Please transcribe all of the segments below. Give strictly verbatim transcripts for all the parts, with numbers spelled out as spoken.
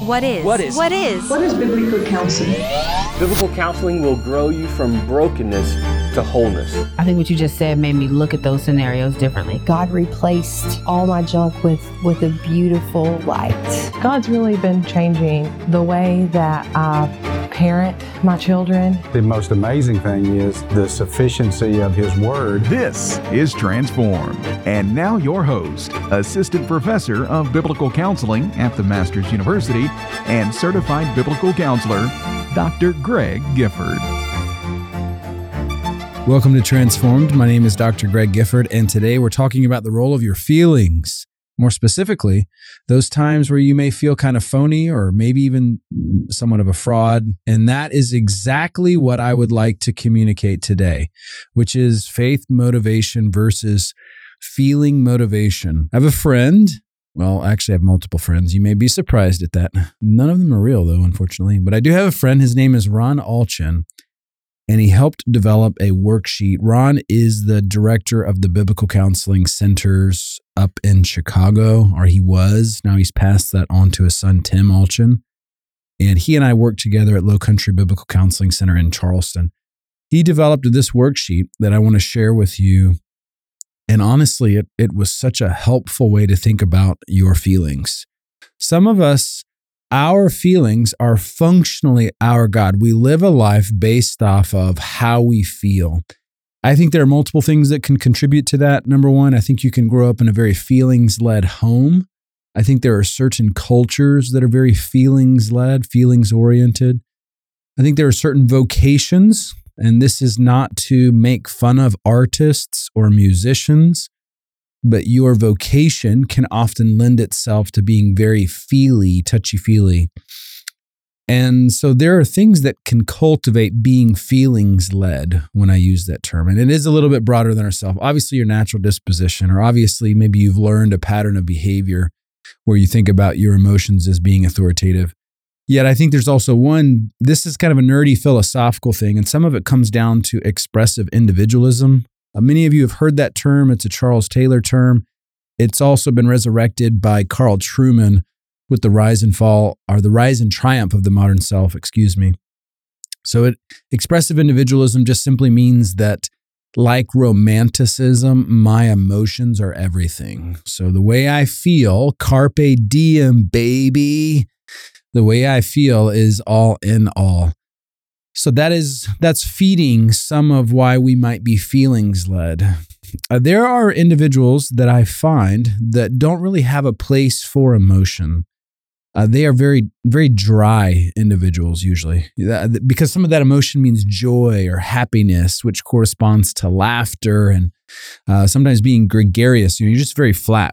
What is? What is? What is? What is biblical counseling? Biblical counseling will grow you from brokenness to wholeness. I think what you just said made me look at those scenarios differently. God replaced all my junk with, with a beautiful light. God's really been changing the way that I parent my children. The most amazing thing is the sufficiency of His Word. This is Transformed. And now your host, Assistant Professor of Biblical Counseling at the Masters University and Certified Biblical Counselor, Doctor Greg Gifford. Welcome to Transformed. My name is Doctor Greg Gifford, and today we're talking about the role of your feelings. More specifically, those times where you may feel kind of phony or maybe even somewhat of a fraud. And that is exactly what I would like to communicate today, which is faith motivation versus feeling motivation. I have a friend. Well, actually, I have multiple friends. You may be surprised at that. None of them are real, though, unfortunately. But I do have a friend. His name is Ron Allchin, and he helped develop a worksheet. Ron is the director of the Biblical Counseling Centers up in Chicago, or he was. Now he's passed that on to his son, Tim Allchin. And he and I worked together at Low Country Biblical Counseling Center in Charleston. He developed this worksheet that I want to share with you. And honestly, it, it was such a helpful way to think about your feelings. Some of us, our feelings are functionally our God. We live a life based off of how we feel. I think there are multiple things that can contribute to that. Number one, I think you can grow up in a very feelings-led home. I think there are certain cultures that are very feelings-led, feelings-oriented. I think there are certain vocations, and this is not to make fun of artists or musicians, but your vocation can often lend itself to being very feely, touchy-feely. And so there are things that can cultivate being feelings-led when I use that term. And it is a little bit broader than ourselves. Obviously, your natural disposition, or obviously maybe you've learned a pattern of behavior where you think about your emotions as being authoritative. Yet I think there's also one, this is kind of a nerdy philosophical thing, and some of it comes down to expressive individualism. Uh, many of you have heard that term. It's a Charles Taylor term. It's also been resurrected by Carl Trueman with the rise and fall, or the rise and triumph of the modern self, excuse me. So it, expressive individualism just simply means that, like romanticism, my emotions are everything. So the way I feel, carpe diem, baby, the way I feel is all in all. So that is, that's feeding some of why we might be feelings-led. Uh, there are individuals that I find that don't really have a place for emotion. Uh, they are very, very dry individuals usually, because some of that emotion means joy or happiness, which corresponds to laughter and uh, sometimes being gregarious. You know, you're just very flat.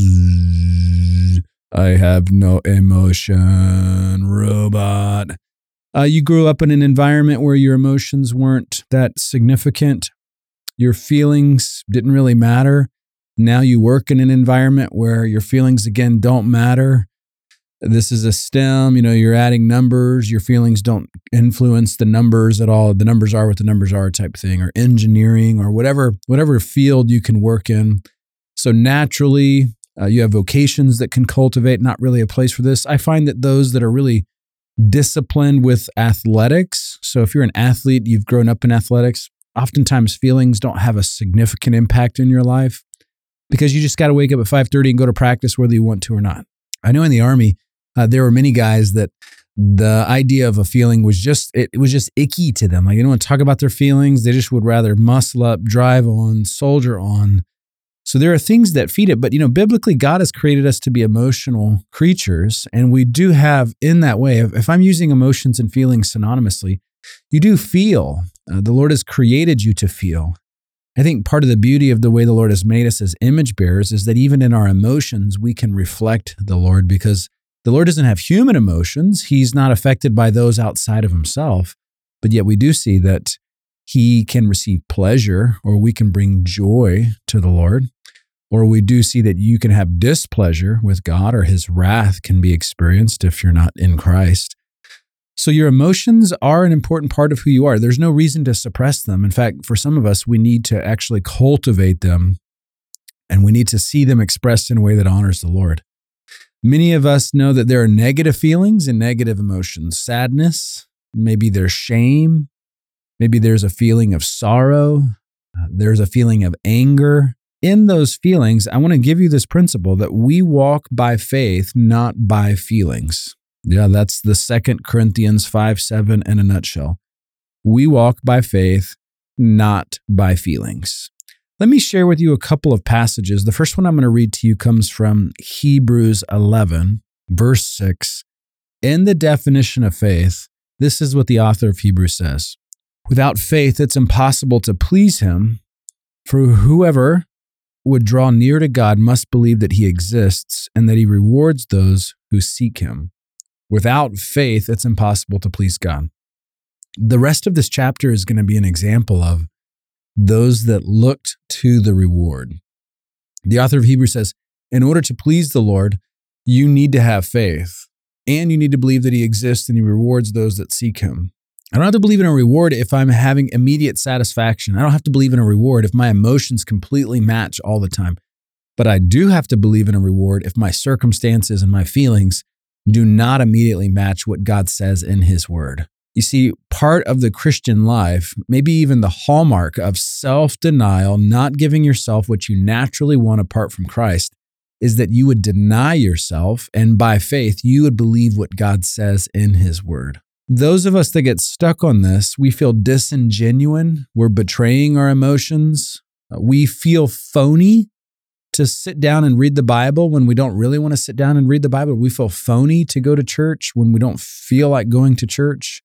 I have no emotion, robot. Uh, you grew up in an environment where your emotions weren't that significant. Your feelings didn't really matter. Now you work in an environment where your feelings, again, don't matter. This is a STEM, you know, you're adding numbers. Your feelings don't influence the numbers at all. The numbers are what the numbers are type thing, or engineering, or whatever, whatever field you can work in. So naturally, uh, you have vocations that can cultivate, not really a place for this. I find that those that are really disciplined with athletics. So if you're an athlete, you've grown up in athletics, oftentimes feelings don't have a significant impact in your life because you just got to wake up at five thirty and go to practice whether you want to or not. I know in the Army, uh, there were many guys that the idea of a feeling was just, it, it was just icky to them. Like they don't want to talk about their feelings. They just would rather muscle up, drive on, soldier on. So there are things that feed it. But, you know, biblically, God has created us to be emotional creatures. And we do have in that way, if, if I'm using emotions and feelings synonymously, you do feel. Uh, the Lord has created you to feel. I think part of the beauty of the way the Lord has made us as image bearers is that even in our emotions, we can reflect the Lord, because the Lord doesn't have human emotions. He's not affected by those outside of himself. But yet we do see that he can receive pleasure, or we can bring joy to the Lord. Or we do see that you can have displeasure with God, or his wrath can be experienced if you're not in Christ. So your emotions are an important part of who you are. There's no reason to suppress them. In fact, for some of us, we need to actually cultivate them, and we need to see them expressed in a way that honors the Lord. Many of us know that there are negative feelings and negative emotions. Sadness, maybe there's shame, maybe there's a feeling of sorrow, uh, there's a feeling of anger. In those feelings, I want to give you this principle that we walk by faith, not by feelings. Yeah, that's the Second Corinthians five seven in a nutshell. We walk by faith, not by feelings. Let me share with you a couple of passages. The first one I'm going to read to you comes from Hebrews eleven, verse six. In the definition of faith, this is what the author of Hebrews says. Without faith, it's impossible to please him, for whoever would draw near to God must believe that he exists and that he rewards those who seek him. Without faith, it's impossible to please God. The rest of this chapter is going to be an example of those that looked to the reward. The author of Hebrews says, in order to please the Lord, you need to have faith, and you need to believe that he exists and he rewards those that seek him. I don't have to believe in a reward if I'm having immediate satisfaction. I don't have to believe in a reward if my emotions completely match all the time. But I do have to believe in a reward if my circumstances and my feelings do not immediately match what God says in his word. You see, part of the Christian life, maybe even the hallmark of self-denial, not giving yourself what you naturally want apart from Christ, is that you would deny yourself, and by faith, you would believe what God says in his word. Those of us that get stuck on this, we feel disingenuine. We're betraying our emotions. We feel phony to sit down and read the Bible when we don't really want to sit down and read the Bible. We feel phony to go to church when we don't feel like going to church.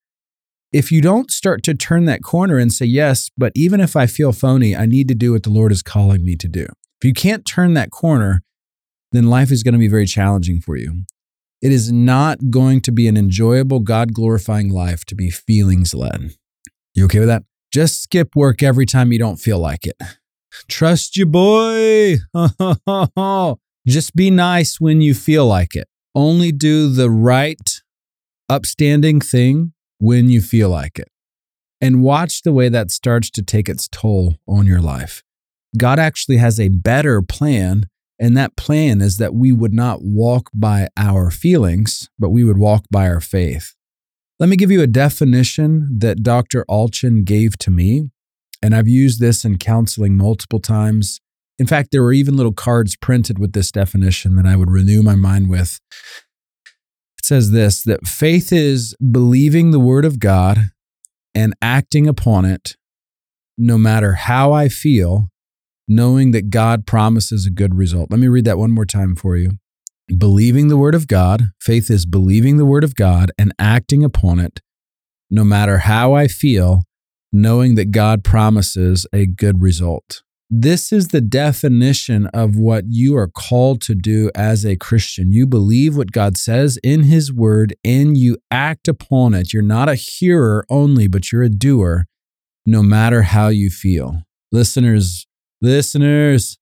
If you don't start to turn that corner and say, yes, but even if I feel phony, I need to do what the Lord is calling me to do. If you can't turn that corner, then life is going to be very challenging for you. It is not going to be an enjoyable, God-glorifying life to be feelings-led. You okay with that? Just skip work every time you don't feel like it. Trust your boy. Just be nice when you feel like it. Only do the right, upstanding thing when you feel like it. And watch the way that starts to take its toll on your life. God actually has a better plan, and that plan is that we would not walk by our feelings, but we would walk by our faith. Let me give you a definition that Doctor Allchin gave to me, and I've used this in counseling multiple times. In fact, there were even little cards printed with this definition that I would renew my mind with. It says this, that faith is believing the word of God and acting upon it, no matter how I feel, knowing that God promises a good result. Let me read that one more time for you. Believing the word of God, faith is believing the word of God and acting upon it, no matter how I feel, knowing that God promises a good result. This is the definition of what you are called to do as a Christian. You believe what God says in his word and you act upon it. You're not a hearer only, but you're a doer, no matter how you feel. Listeners, listeners,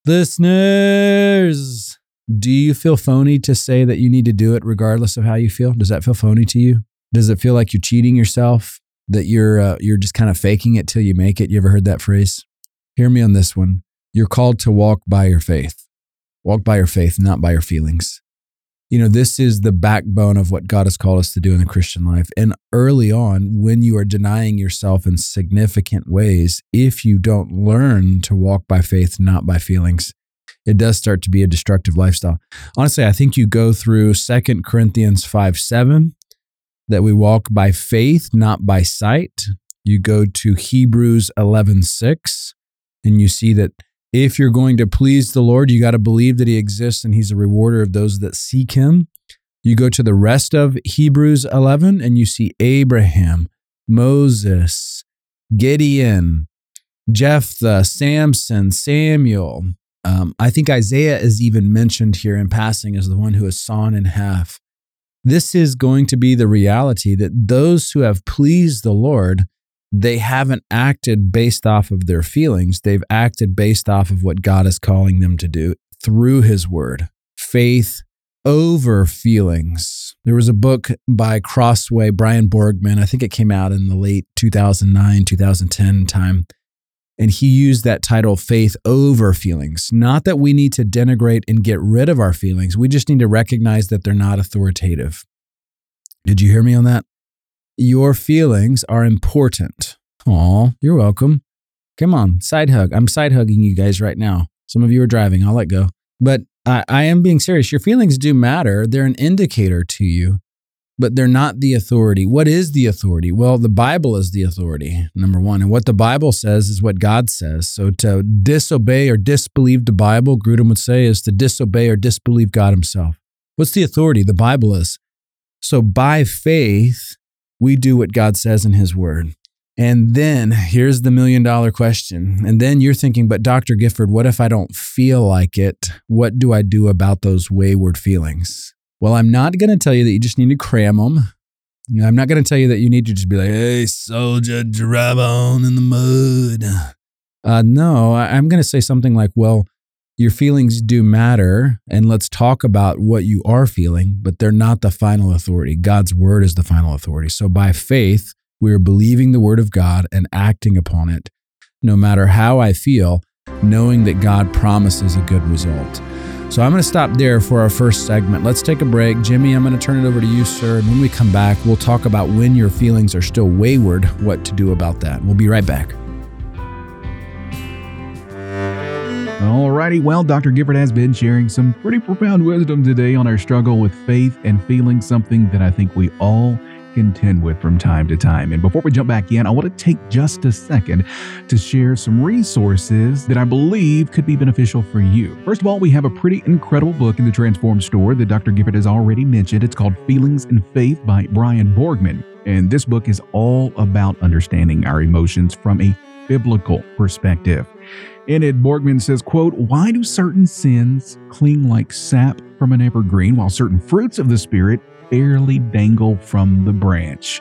listeners, do you feel phony to say that you need to do it regardless of how you feel? Does that feel phony to you? Does it feel like you're cheating yourself, that you're uh, you're just kind of faking it till you make it? You ever heard that phrase? Hear me on this one. You're called to walk by your faith. Walk by your faith, not by your feelings. You know, this is the backbone of what God has called us to do in the Christian life. And early on, when you are denying yourself in significant ways, if you don't learn to walk by faith, not by feelings, it does start to be a destructive lifestyle. Honestly, I think you go through Second Corinthians five seven, that we walk by faith, not by sight. You go to Hebrews eleven six, and you see that if you're going to please the Lord, you got to believe that he exists and he's a rewarder of those that seek him. You go to the rest of Hebrews eleven and you see Abraham, Moses, Gideon, Jephthah, Samson, Samuel. Um, I think Isaiah is even mentioned here in passing as the one who is sawn in half. This is going to be the reality that those who have pleased the Lord, they haven't acted based off of their feelings. They've acted based off of what God is calling them to do through his word. Faith over feelings. There was a book by Crossway, Brian Borgman. I think it came out in the late two thousand nine, two thousand ten time. And he used that title, faith over feelings. Not that we need to denigrate and get rid of our feelings. We just need to recognize that they're not authoritative. Did you hear me on that? Your feelings are important. Aw, you're welcome. Come on, side hug. I'm side hugging you guys right now. Some of you are driving. I'll let go. But I, I am being serious. Your feelings do matter. They're an indicator to you, but they're not the authority. What is the authority? Well, the Bible is the authority, number one. And what the Bible says is what God says. So to disobey or disbelieve the Bible, Grudem would say, is to disobey or disbelieve God himself. What's the authority? The Bible is. So by faith, we do what God says in his word. And then here's the million dollar question. And then you're thinking, but Doctor Gifford, what if I don't feel like it? What do I do about those wayward feelings? Well, I'm not going to tell you that you just need to cram them. I'm not going to tell you that you need to just be like, hey, soldier, drive on in the mud. Uh, no, I'm going to say something like, well, your feelings do matter, and let's talk about what you are feeling, but they're not the final authority. God's word is the final authority. So by faith, we are believing the word of God and acting upon it, no matter how I feel, knowing that God promises a good result. So I'm going to stop there for our first segment. Let's take a break. Jimmy, I'm going to turn it over to you, sir. And when we come back, we'll talk about when your feelings are still wayward, what to do about that. We'll be right back. Alrighty, well, Doctor Gifford has been sharing some pretty profound wisdom today on our struggle with faith and feeling, something that I think we all contend with from time to time. And before we jump back in, I want to take just a second to share some resources that I believe could be beneficial for you. First of all, we have a pretty incredible book in the Transform store that Doctor Gifford has already mentioned. It's called Feelings and Faith by Brian Borgman. And this book is all about understanding our emotions from a biblical perspective. In it, Borgman says, quote, "Why do certain sins cling like sap from an evergreen while certain fruits of the Spirit barely dangle from the branch?"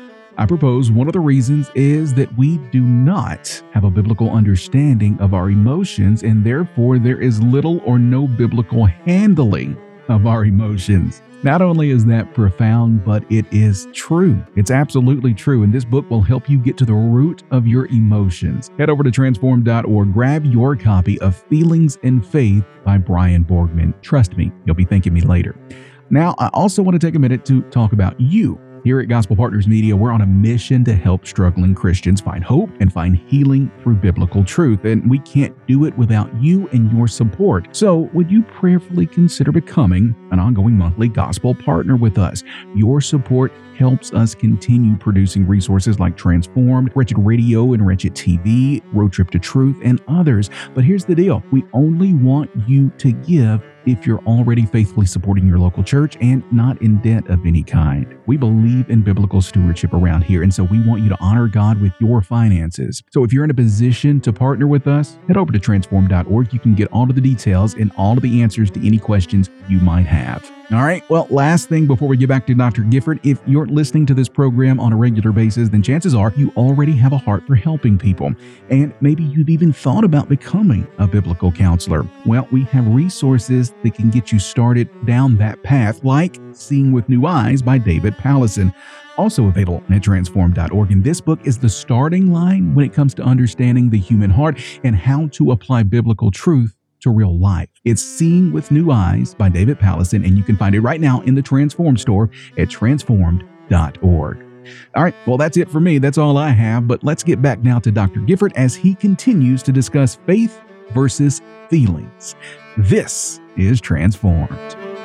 I propose one of the reasons is that we do not have a biblical understanding of our emotions, and therefore there is little or no biblical handling of our emotions. Not only is that profound, but it is true. It's absolutely true, and this book will help you get to the root of your emotions. Head over to transform dot org, grab your copy of Feelings and Faith by Brian Borgman. Trust me, you'll be thanking me later. Now, I also want to take a minute to talk about you. Here at Gospel Partners Media, we're on a mission to help struggling Christians find hope and find healing through biblical truth, and we can't do it without you and your support. So, would you prayerfully consider becoming an ongoing monthly gospel partner with us? Your support helps us continue producing resources like Transformed, Wretched Radio and Wretched T V, Road Trip to Truth, and others. But here's the deal. We only want you to give if you're already faithfully supporting your local church and not in debt of any kind. We believe in biblical stewardship around here, and so we want you to honor God with your finances. So if you're in a position to partner with us, head over to transform dot org. You can get all of the details and all of the answers to any questions you might have. All right, well, last thing before we get back to Doctor Gifford, if you're listening to this program on a regular basis, then chances are you already have a heart for helping people. And maybe you've even thought about becoming a biblical counselor. Well, we have resources that can get you started down that path, like Seeing with New Eyes by David Pallison. Also available at transform dot org. And this book is the starting line when it comes to understanding the human heart and how to apply biblical truth to real life. It's Seeing with New Eyes by David Pallison, and you can find it right now in the Transform store at transformed dot org. All right, well, that's it for me. That's all I have. But let's get back now to Doctor Gifford as he continues to discuss faith versus feelings. This is Transformed.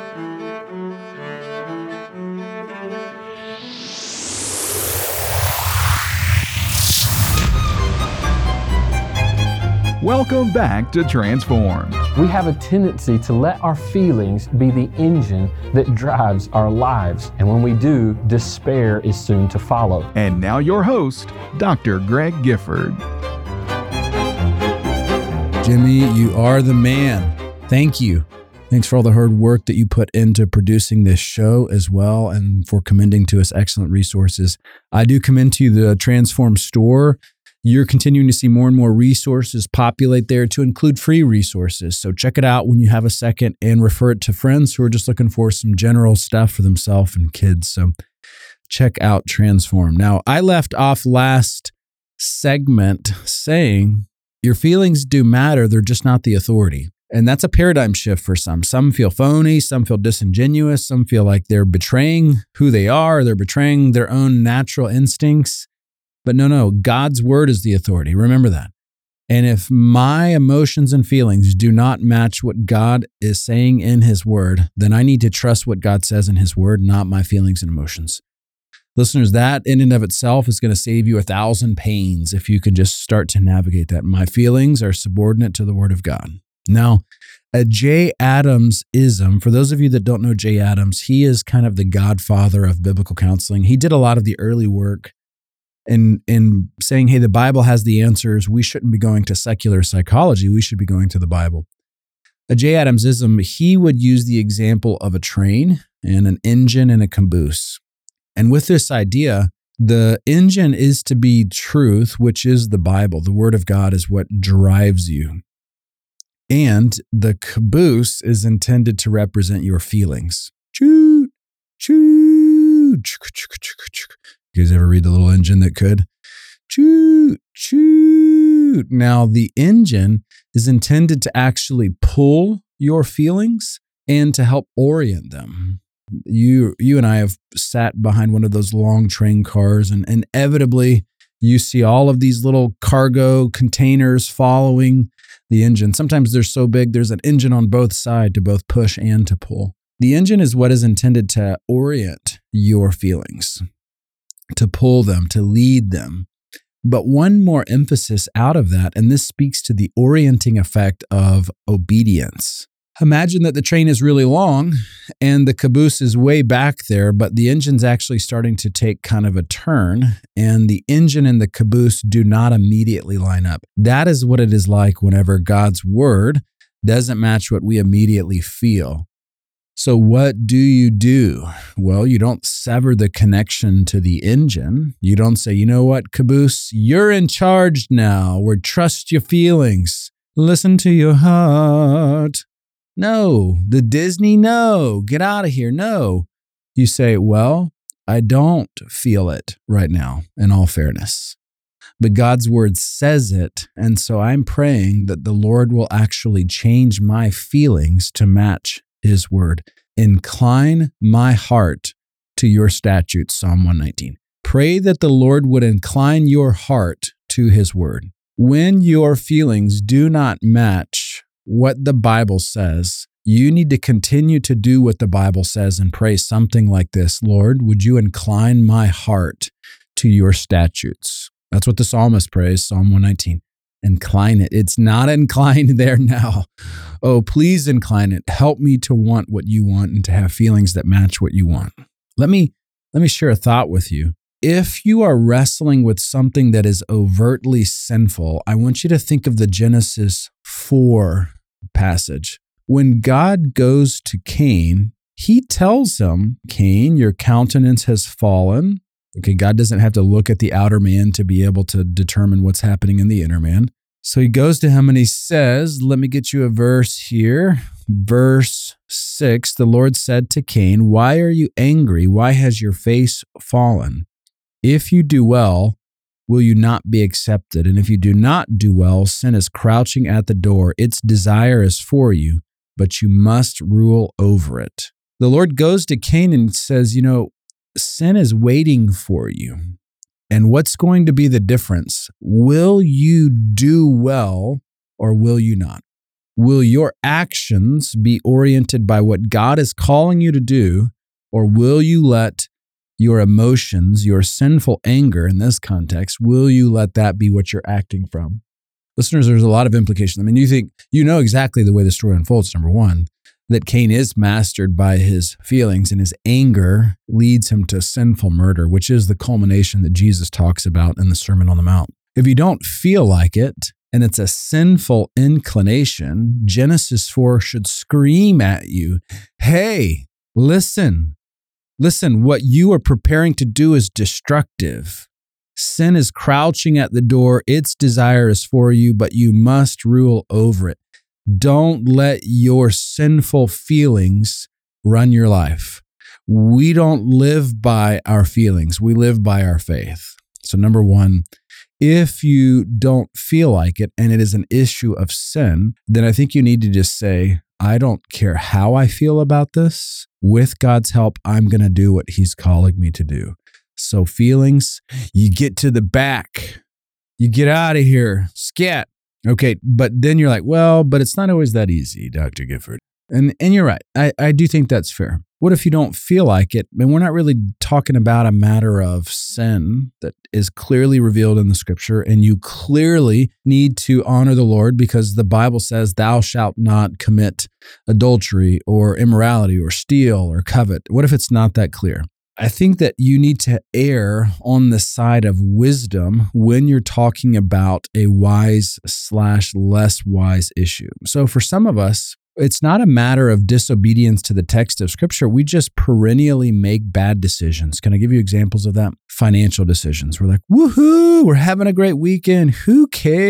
Welcome back to Transformed. We have a tendency to let our feelings be the engine that drives our lives. And when we do, despair is soon to follow. And now your host, Doctor Greg Gifford. Jimmy, you are the man. Thank you. Thanks for all the hard work that you put into producing this show as well, and for commending to us excellent resources. I do commend to you the Transform store. You're continuing to see more and more resources populate there to include free resources. So check it out when you have a second and refer it to friends who are just looking for some general stuff for themselves and kids. So check out Transform. Now, I left off last segment saying Your feelings do matter. They're just not the authority. And that's a paradigm shift for some. Some feel phony. Some feel disingenuous. Some feel like they're betraying who they are. They're betraying their own natural instincts. But no, no, God's word is the authority. Remember that. And if my emotions and feelings do not match what God is saying in his word, then I need to trust what God says in his word, not my feelings and emotions. Listeners, that in and of itself is going to save you a thousand pains if you can just start to navigate that. My feelings are subordinate to the word of God. Now, a Jay Adams-ism, for those of you that don't know Jay Adams, he is kind of the godfather of biblical counseling. He did a lot of the early work in, in saying, hey, the Bible has the answers. We shouldn't be going to secular psychology. We should be going to the Bible. A Jay Adams-ism, he would use the example of a train and an engine and a caboose. And with this idea, the engine is to be truth, which is the Bible. The word of God is what drives you. And the caboose is intended to represent your feelings. Choo, choo, you guys ever read The Little Engine That Could? Choo, choo. Now, the engine is intended to actually pull your feelings and to help orient them. You you and I have sat behind one of those long train cars, and inevitably you see all of these little cargo containers following the engine. Sometimes they're so big, there's an engine on both sides to both push and to pull. The engine is what is intended to orient your feelings, to pull them, to lead them. But one more emphasis out of that, and this speaks to the orienting effect of obedience. Imagine that the train is really long and the caboose is way back there, but the engine's actually starting to take kind of a turn, and the engine and the caboose do not immediately line up. That is what it is like whenever God's word doesn't match what we immediately feel. So what do you do? Well, you don't sever the connection to the engine. You don't say, you know what, caboose, you're in charge now. We're trust your feelings. Listen to your heart. No, the Disney, no, get out of here, no. You say, well, I don't feel it right now, in all fairness. But God's word says it, and so I'm praying that the Lord will actually change my feelings to match his word. Incline my heart to your statutes, Psalm one nineteen. Pray that the Lord would incline your heart to his word. When your feelings do not match what the Bible says, you need to continue to do what the Bible says and pray something like this: Lord, would you incline my heart to your statutes? That's what the psalmist prays, Psalm one nineteen. Incline it. It's not inclined there now. Oh, please incline it. Help me to want what you want and to have feelings that match what you want. Let me, let me share a thought with you. If you are wrestling with something that is overtly sinful, I want you to think of the Genesis four passage. When God goes to Cain, he tells him, Cain, your countenance has fallen. Okay, God doesn't have to look at the outer man to be able to determine what's happening in the inner man. So he goes to him and he says, let me get you a verse here. Verse six, the Lord said to Cain, why are you angry? Why has your face fallen? If you do well, will you not be accepted? And if you do not do well, sin is crouching at the door. Its desire is for you, but you must rule over it. The Lord goes to Cain and says, you know, sin is waiting for you. And what's going to be the difference? Will you do well or will you not? Will your actions be oriented by what God is calling you to do, or will you let your emotions, your sinful anger in this context, will you let that be what you're acting from? Listeners, there's a lot of implications. I mean, you think, you know exactly the way the story unfolds, number one, that Cain is mastered by his feelings and his anger leads him to sinful murder, which is the culmination that Jesus talks about in the Sermon on the Mount. If you don't feel like it, and it's a sinful inclination, Genesis four should scream at you, hey, listen, listen, what you are preparing to do is destructive. Sin is crouching at the door. Its desire is for you, but you must rule over it. Don't let your sinful feelings run your life. We don't live by our feelings. We live by our faith. So number one, if you don't feel like it and it is an issue of sin, then I think you need to just say, I don't care how I feel about this. With God's help, I'm going to do what he's calling me to do. So feelings, you get to the back. You get out of here. Scat. Okay, but then you're like, well, but it's not always that easy, Doctor Gifford. And and you're right. I, I do think that's fair. What if you don't feel like it? And we're not really talking about a matter of sin that is clearly revealed in the scripture, and you clearly need to honor the Lord because the Bible says, thou shalt not commit adultery or immorality or steal or covet. What if it's not that clear? I think that you need to err on the side of wisdom when you're talking about a wise slash less wise issue. So for some of us, it's not a matter of disobedience to the text of Scripture. We just perennially make bad decisions. Can I give you examples of that? Financial decisions. We're like, woohoo, we're having a great weekend. Who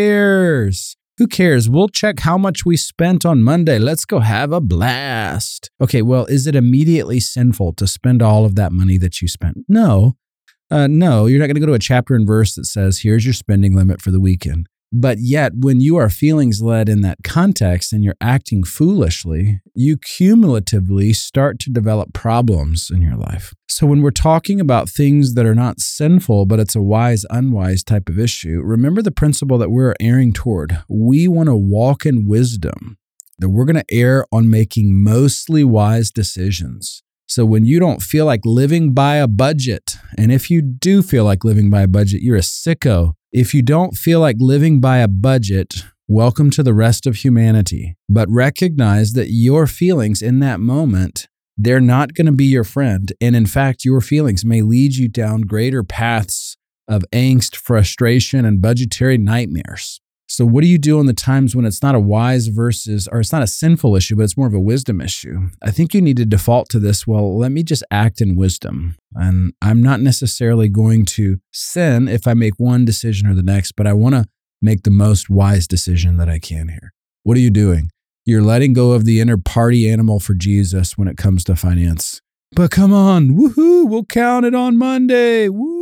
cares? Who cares? We'll check how much we spent on Monday. Let's go have a blast. Okay, well, is it immediately sinful to spend all of that money that you spent? No. Uh, no, you're not going to go to a chapter and verse that says, here's your spending limit for the weekend. But yet, when you are feelings led in that context and you're acting foolishly, you cumulatively start to develop problems in your life. So when we're talking about things that are not sinful, but it's a wise, unwise type of issue, remember the principle that we're erring toward. We want to walk in wisdom, that we're going to err on making mostly wise decisions. So when you don't feel like living by a budget, and if you do feel like living by a budget, you're a sicko. If you don't feel like living by a budget, welcome to the rest of humanity. But recognize that your feelings in that moment, they're not going to be your friend. And in fact, your feelings may lead you down greater paths of angst, frustration, and budgetary nightmares. So what do you do in the times when it's not a wise versus, or it's not a sinful issue, but it's more of a wisdom issue? I think you need to default to this, well, let me just act in wisdom. And I'm not necessarily going to sin if I make one decision or the next, but I want to make the most wise decision that I can here. What are you doing? You're letting go of the inner party animal for Jesus when it comes to finance. But come on, woohoo, we'll count it on Monday, woo!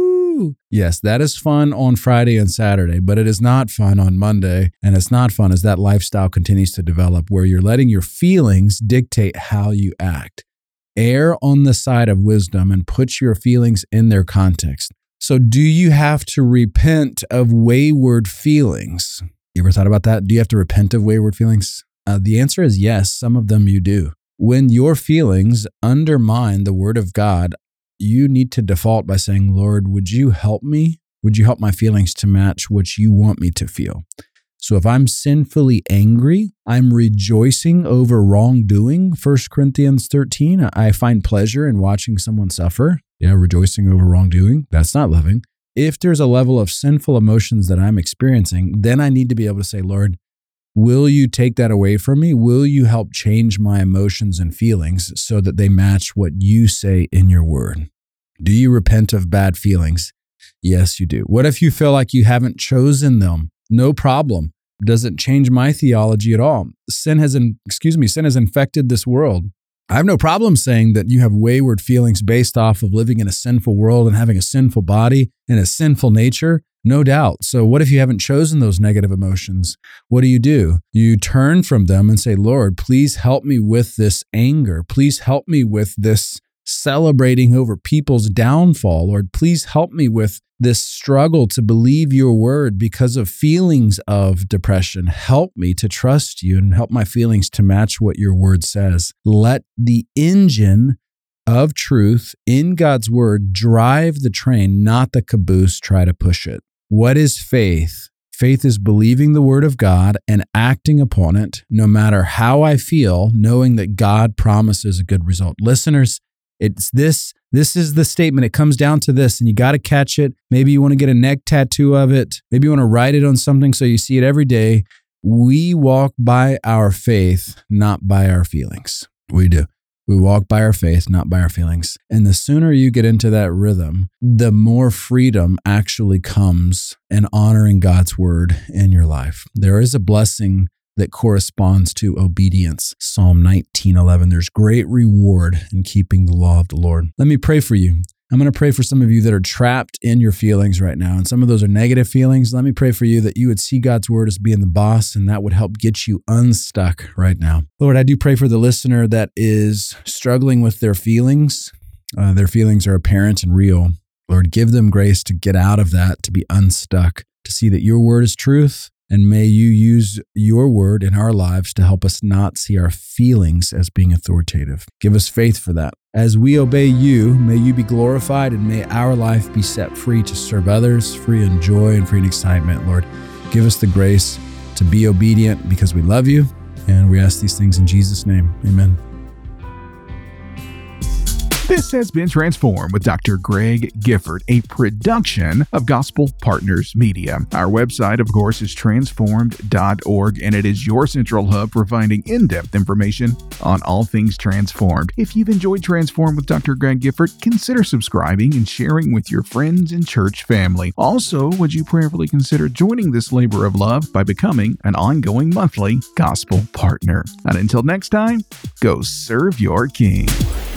Yes, that is fun on Friday and Saturday, but it is not fun on Monday. And it's not fun as that lifestyle continues to develop where you're letting your feelings dictate how you act. Err on the side of wisdom and put your feelings in their context. So do you have to repent of wayward feelings? You ever thought about that? Do you have to repent of wayward feelings? Uh, the answer is yes, some of them you do. When your feelings undermine the word of God, you need to default by saying, Lord, would you help me? Would you help my feelings to match what you want me to feel? So if I'm sinfully angry, I'm rejoicing over wrongdoing. First Corinthians thirteen, I find pleasure in watching someone suffer. Yeah, rejoicing over wrongdoing. That's not loving. If there's a level of sinful emotions that I'm experiencing, then I need to be able to say, Lord, will you take that away from me? Will you help change my emotions and feelings so that they match what you say in your word? Do you repent of bad feelings? Yes, you do. What if you feel like you haven't chosen them? No problem. It doesn't change my theology at all. Sin has, in, excuse me, sin has infected this world. I have no problem saying that you have wayward feelings based off of living in a sinful world and having a sinful body and a sinful nature. No doubt. So what if you haven't chosen those negative emotions? What do you do? You turn from them and say, Lord, please help me with this anger. Please help me with this celebrating over people's downfall. Lord, please help me with this struggle to believe your word because of feelings of depression. Help me to trust you and help my feelings to match what your word says. Let the engine of truth in God's word drive the train, not the caboose try to push it. What is faith? Faith is believing the word of God and acting upon it, no matter how I feel, knowing that God promises a good result. Listeners, it's this, this is the statement. It comes down to this, and you got to catch it. Maybe you want to get a neck tattoo of it. Maybe you want to write it on something so you see it every day. We walk by our faith, not by our feelings. We do. We walk by our faith, not by our feelings. And the sooner you get into that rhythm, the more freedom actually comes in honoring God's word in your life. There is a blessing that corresponds to obedience. Psalm nineteen eleven, there's great reward in keeping the law of the Lord. Let me pray for you. I'm going to pray for some of you that are trapped in your feelings right now. And some of those are negative feelings. Let me pray for you that you would see God's word as being the boss, and that would help get you unstuck right now. Lord, I do pray for the listener that is struggling with their feelings. Uh, their feelings are apparent and real. Lord, give them grace to get out of that, to be unstuck, to see that your word is truth. And may you use your word in our lives to help us not see our feelings as being authoritative. Give us faith for that. As we obey you, may you be glorified, and may our life be set free to serve others, free in joy and free in excitement. Lord, give us the grace to be obedient because we love you. And we ask these things in Jesus' name. Amen. This has been Transform with Doctor Greg Gifford, a production of Gospel Partners Media. Our website, of course, is transformed dot org, and it is your central hub for finding in-depth information on all things transformed. If you've enjoyed Transform with Doctor Greg Gifford, consider subscribing and sharing with your friends and church family. Also, would you prayerfully consider joining this labor of love by becoming an ongoing monthly gospel partner? And until next time, go serve your King.